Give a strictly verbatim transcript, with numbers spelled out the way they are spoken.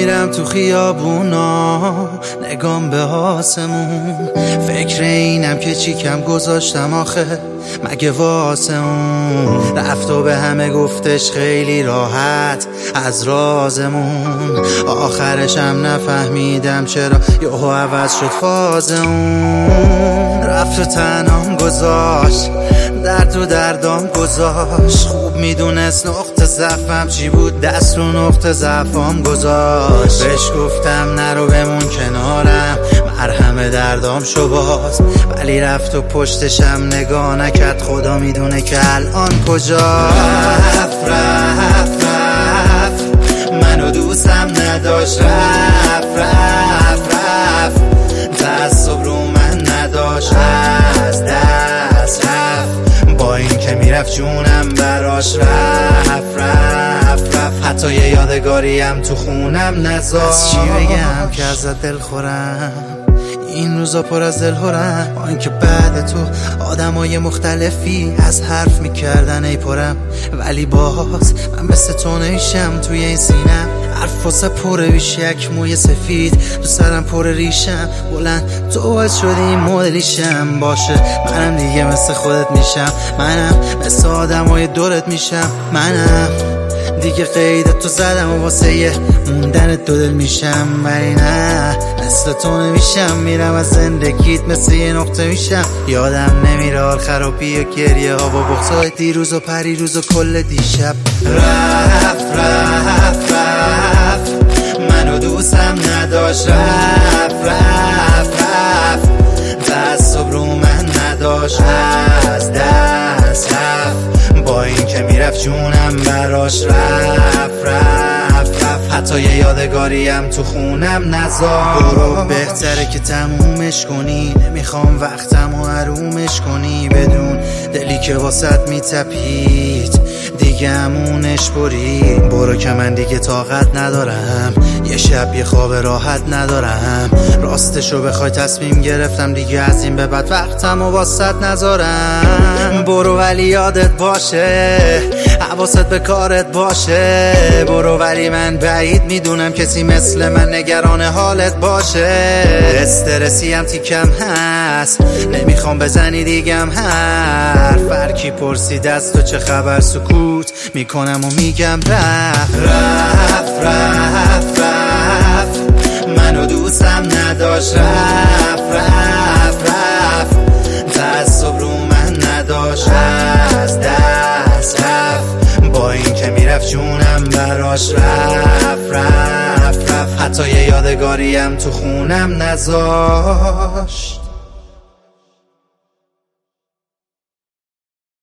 میرم تو خیابونا نگام به آسمون، فکر اینم که چی کم گذاشتم آخه مگه واسه اون. رفت و به همه گفتش خیلی راحت از رازمون، آخرشم نفهمیدم چرا یهو عوض شد فاز اون. رفت و تنهام گذاشت، درد و دردام گذاشت، خوب میدونست نقطه ضعفم چی بود، دست رو نقطه ضعفام گذاشت. بهش گفتم نرو بمون کنارم، مرهم دردام شو باز، ولی رفت و پشتشم نگاه نکرد، خدا میدونه که الان کجا. رفت رفت رفت منو دوستم نداشت، رفت رفت رفت تعصب رو من نداشت، از دست رفت با این که میرفت جونم براش، رفت رفت رفت حتی یه یادگاریم تو خونم نذاشت. از چی بگم که ازت دل خورم، این روزا پر از دلهورم، با اینکه بعد تو آدمای مختلفی از حرف میکردن ای پرم، ولی باز من مثل تو نیشم توی این سینم. حرف واسه پره بیش یک موی سفید، تو سرم پر ریشم بلند، تو باعث شدی این مدلیشم باشه. منم دیگه مثل خودت میشم، منم مثل آدمای دورت میشم، منم دیگه قید تو زدم و واسه یه موندن دو دل میشم، ولی نه مثل تو نمیشم. میرم از زندگیت مثل یه نقطه میشم، یادم نمیره حال خرابی و گریه ها و بغضای دیروز و پریروز و کل دیشب. رفت رفت رفت منو دوستم نداشت، رفت رفت رفت تعصب رو من نداشت، از دست رفت با این که میرفت جونم براش، رفت رفت رفت حتی یه یادگاریم تو خونم نذاشت. برو بهتره که تمومش کنی، نمیخوام وقتم و حرومش کنی، بدون دلی که واسط میتپید دیگه همونش بری. برو که من دیگه طاقت ندارم، یه شب یه خواب راحت ندارم، راستشو بخوای تصمیم گرفتم دیگه از این به بعد وقتم و واسط نذارم. برو ولی یادت باشه، حواست به کارت باشه، برو ولی من بعید میدونم کسی مثل من نگران حالت باشه. استرسی هم تیکم هست، نمیخوام بزنی دیگم حرف، هرکی پرسید از تو چه خبر سکوت میکنم و میگم رفت رفت رفت رفت منو دوستم نداشت، رفت رفت رفت تعصب رو من نداشت، از دست رفت با این که میرفت جونم براش، رفت رفت رفت حتی یه یادگاریم تو خونم نذاشت.